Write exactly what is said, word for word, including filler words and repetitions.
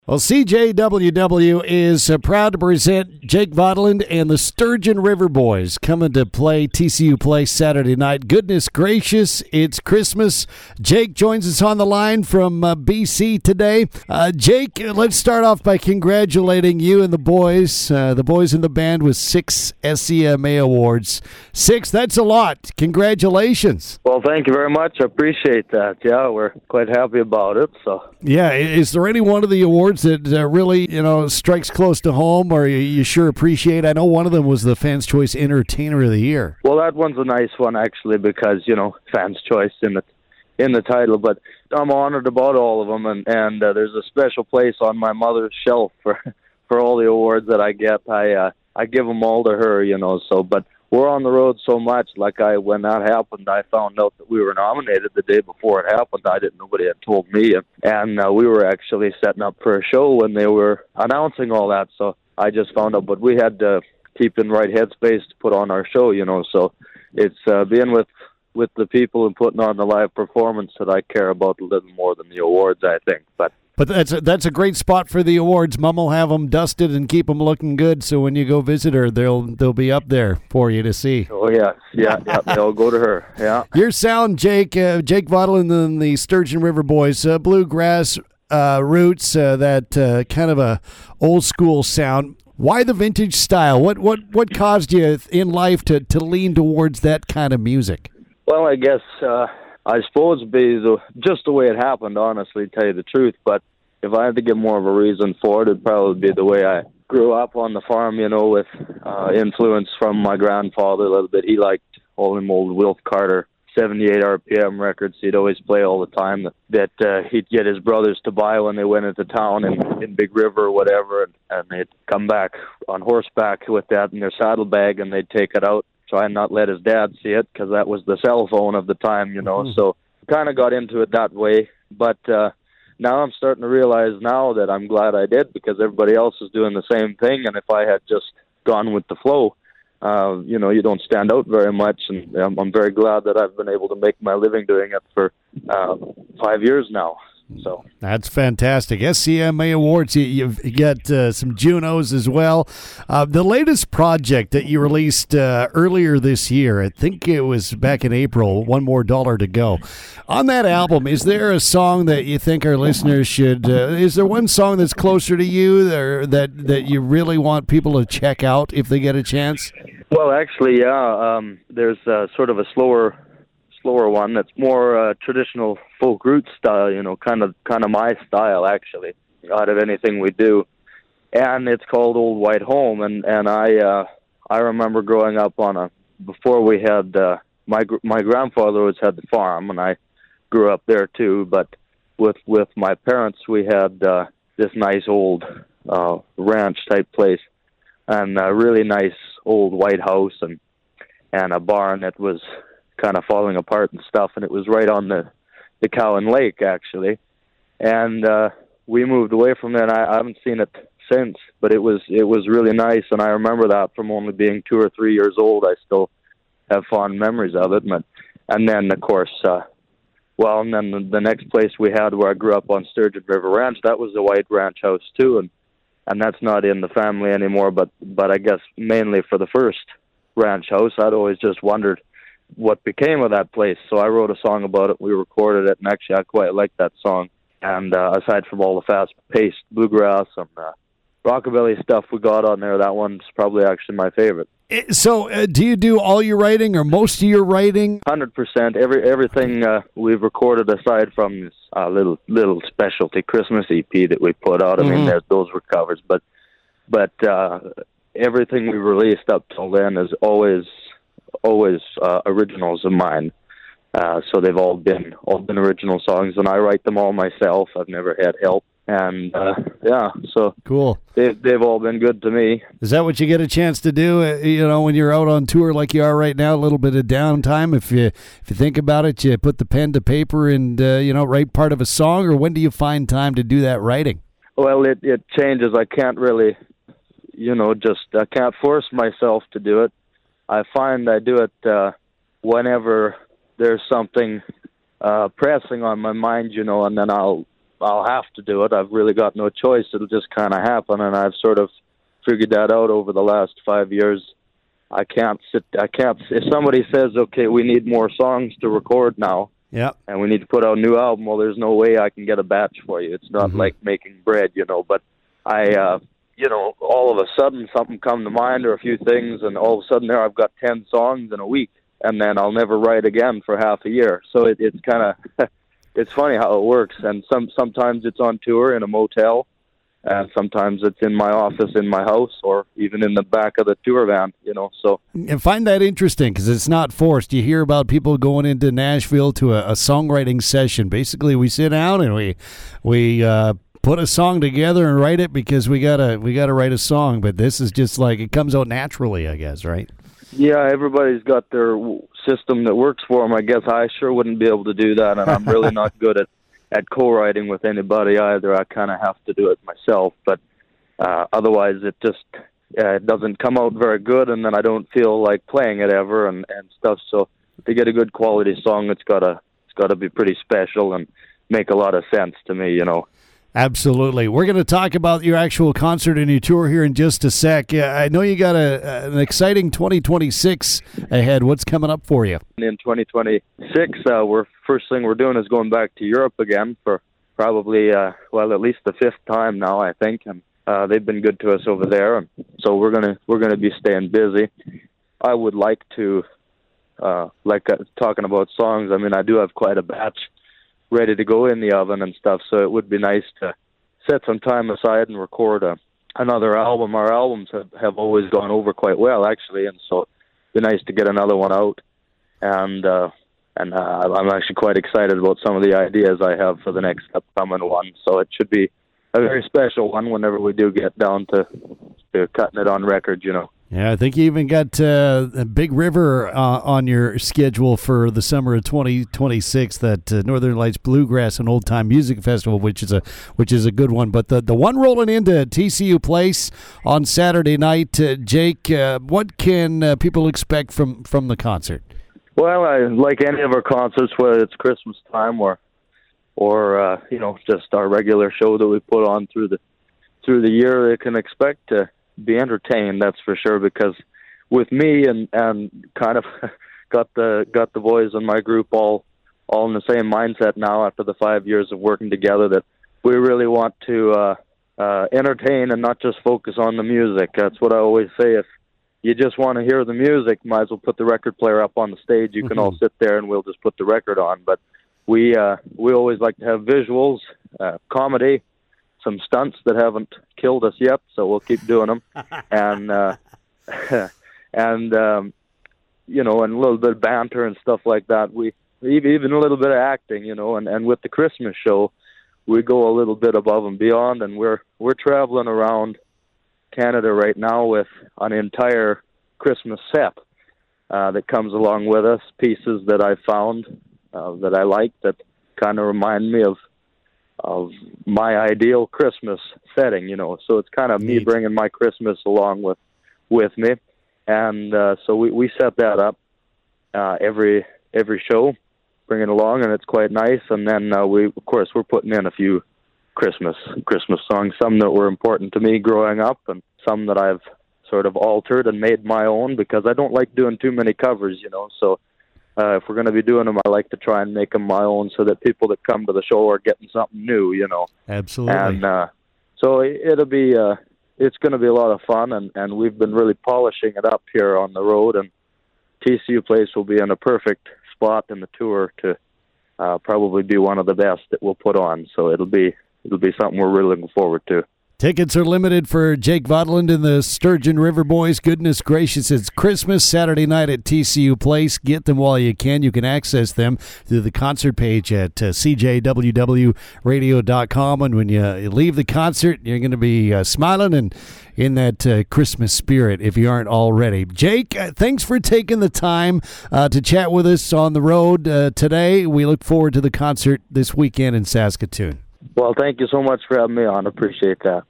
Well, C J W W is uh, proud to present Jake Vaudeland and the Sturgeon River Boys coming to play T C U Place Saturday night. Goodness gracious, it's Christmas. Jake joins us on the line from uh, B C today. Uh, Jake, let's start off by congratulating you and the boys, uh, the boys in the band with six S C M A awards. Six, that's a lot. Congratulations. Well, thank you very much. I appreciate that. Yeah, we're quite happy about it. So. Yeah, is there any one of the awards that uh, really, you know, strikes close to home, or you, you sure appreciate? I know one of them was the Fans' Choice Entertainer of the Year. Well, that one's a nice one, actually, because, you know, Fans' Choice in the in the title. But I'm honored about all of them, and, and uh, there's a special place on my mother's shelf for, for all the awards that I get. I uh, I give them all to her, you know, so, but we're on the road so much. Like I, when that happened, I found out that we were nominated the day before it happened. I didn't. Nobody had told me, and uh, we were actually setting up for a show when they were announcing all that. So I just found out, but we had to keep in right headspace to put on our show, you know. So it's uh, being with with the people and putting on the live performance that I care about a little more than the awards, I think. But. But that's a, that's a great spot for the awards. Mom will have them dusted and keep them looking good, so when you go visit her, they'll they'll be up there for you to see. Oh, yeah. Yeah, yeah they'll go to her, yeah. Your sound, Jake, uh, Jake Vaudeland and the Sturgeon River Boys, uh, bluegrass uh, roots, uh, that uh, kind of a old-school sound. Why the vintage style? What what what caused you in life to, to lean towards that kind of music? Well, I guess... Uh, I suppose it'd be the, just the way it happened, honestly, to tell you the truth. But if I had to give more of a reason for it, it'd probably be the way I grew up on the farm, you know, with uh, influence from my grandfather a little bit. He liked all them old Wilf Carter seventy-eight R P M records. He'd always play all the time that, that uh, he'd get his brothers to buy when they went into town in, in Big River or whatever, and, and they'd come back on horseback with that in their saddlebag, and they'd take it out. Try and not let his dad see it, because that was the cell phone of the time, you know. Mm-hmm. So kind of got into it that way. But uh, now I'm starting to realize now that I'm glad I did, because everybody else is doing the same thing. And if I had just gone with the flow, uh, you know, you don't stand out very much. And I'm, I'm very glad that I've been able to make my living doing it for uh, five years now. So that's fantastic. S C M A Awards, you, you've got uh, some Junos as well. Uh, the latest project that you released uh, earlier this year, I think it was back in April, One More Dollar to Go. On that album, is there a song that you think our listeners should, uh, is there one song that's closer to you or that, that you really want people to check out if they get a chance? Well, actually, yeah, um, there's uh, sort of a slower slower one that's more uh, traditional folk root style, you know, kind of kind of my style, actually, out of anything we do. And it's called Old White Home. And, and I uh, I remember growing up on a, before we had, uh, my my grandfather always had the farm, and I grew up there too. But with, with my parents, we had uh, this nice old uh, ranch-type place, and a really nice old white house, and and a barn that was kind of falling apart and stuff, and it was right on the the Cowan Lake, actually. And uh we moved away from there, and I, I haven't seen it since, but it was it was really nice, and I remember that from only being two or three years old. I still have fond memories of it. But and then of course uh well and then the, the next place we had where I grew up on Sturgeon River Ranch, that was the White Ranch House too, and and that's not in the family anymore, but but I guess mainly for the first ranch house. I'd always just wondered what became of that place. So I wrote a song about it. We recorded it, and actually I quite like that song. And uh, aside from all the fast-paced bluegrass and uh, rockabilly stuff we got on there, that one's probably actually my favorite. So uh, do you do all your writing or most of your writing? one hundred percent. Every, everything uh, we've recorded aside from this uh, little little specialty Christmas E P that we put out. I mm-hmm. mean, there's, those were covers. But, but uh, everything we released up till then is always... always uh, originals of mine. Uh, so they've all been all been original songs, and I write them all myself. I've never had help. And, uh, yeah, so cool. They've, they've all been good to me. Is that what you get a chance to do, uh, you know, when you're out on tour like you are right now, a little bit of downtime? If you if you think about it, you put the pen to paper and, uh, you know, write part of a song, or when do you find time to do that writing? Well, it, it changes. I can't really, you know, just, I can't force myself to do it. I find I do it uh, whenever there's something uh, pressing on my mind, you know, and then I'll I'll have to do it. I've really got no choice. It'll just kind of happen, and I've sort of figured that out over the last five years. I can't sit. I can't. If somebody says, "Okay, we need more songs to record now," yeah, and we need to put out a new album, well, there's no way I can get a batch for you. It's not mm-hmm. like making bread, you know. But I, uh, you know, all of a sudden something come to mind or a few things, and all of a sudden there I've got ten songs in a week, and then I'll never write again for half a year. So it, it's kind of, it's funny how it works. And some sometimes it's on tour in a motel. And sometimes it's in my office, in my house, or even in the back of the tour van, you know. So and find that interesting because it's not forced. You hear about people going into Nashville to a, a songwriting session. Basically, we sit down and we we uh, put a song together and write it because we gotta we gotta write a song. But this is just like it comes out naturally, I guess, right? Yeah, everybody's got their system that works for them. I guess I sure wouldn't be able to do that, and I'm really not good at. at co-writing with anybody either. I kind of have to do it myself, but uh, otherwise it just uh, it doesn't come out very good, and then I don't feel like playing it ever and, and stuff. So to get a good quality song, it's gotta it's gotta be pretty special and make a lot of sense to me, you know. Absolutely. We're going to talk about your actual concert and your tour here in just a sec. Yeah, I know you got a, an exciting twenty twenty-six ahead. What's coming up for you? In twenty twenty-six, uh, we're first thing we're doing is going back to Europe again for probably, uh, well, at least the fifth time now, I think. And uh, they've been good to us over there, and so we're gonna we're gonna be staying busy. I would like to, uh, like uh, talking about songs. I mean, I do have quite a batch ready to go in the oven and stuff, so it would be nice to set some time aside and record a, another album. Our albums have, have always gone over quite well, actually, and so it'd be nice to get another one out. And uh, and uh, I'm actually quite excited about some of the ideas I have for the next upcoming one, so it should be a very special one whenever we do get down to, to cutting it on record, you know. Yeah, I think you even got uh, a Big River uh, on your schedule for the summer of twenty twenty-six. That uh, Northern Lights Bluegrass and Old Time Music Festival, which is a which is a good one. But the the one rolling into T C U Place on Saturday night, uh, Jake. Uh, what can uh, people expect from, from the concert? Well, I, like any of our concerts, whether it's Christmas time or or uh, you know just our regular show that we put on through the through the year, they can expect to be entertained, that's for sure, because with me and and kind of got the got the boys in my group all all in the same mindset now after the five years of working together, that we really want to uh uh entertain and not just focus on the music. That's what I always say. If you just want to hear the music, might as well put the record player up on the stage. You can mm-hmm. all sit there and we'll just put the record on. But we uh we always like to have visuals, uh comedy, some stunts that haven't killed us yet, so we'll keep doing them, and uh, and um, you know, and a little bit of banter and stuff like that. We even a little bit of acting, you know, and, and with the Christmas show, we go a little bit above and beyond, and we're we're traveling around Canada right now with an entire Christmas set uh, that comes along with us. Pieces that I found uh, that I like that kind of remind me of. of my ideal Christmas setting, you know. So it's kind of me bringing my Christmas along with with me, and uh, so we, we set that up uh, every every show, bring it along, and it's quite nice. And then uh, we, of course, we're putting in a few Christmas Christmas songs, some that were important to me growing up, and some that I've sort of altered and made my own because I don't like doing too many covers, you know. So. Uh, if we're going to be doing them, I like to try and make them my own so that people that come to the show are getting something new, you know. Absolutely. And uh, so it'll be, uh, it's going to be a lot of fun, and, and we've been really polishing it up here on the road, and T C U Place will be in a perfect spot in the tour to uh, probably be one of the best that we'll put on. So it'll be it'll be something we're really looking forward to. Tickets are limited for Jake Vodland and the Sturgeon River Boys. Goodness gracious, it's Christmas Saturday night at T C U Place. Get them while you can. You can access them through the concert page at uh, c j w w radio dot com. And when you leave the concert, you're going to be uh, smiling and in that uh, Christmas spirit if you aren't already. Jake, uh, thanks for taking the time uh, to chat with us on the road uh, today. We look forward to the concert this weekend in Saskatoon. Well, thank you so much for having me on. Appreciate that.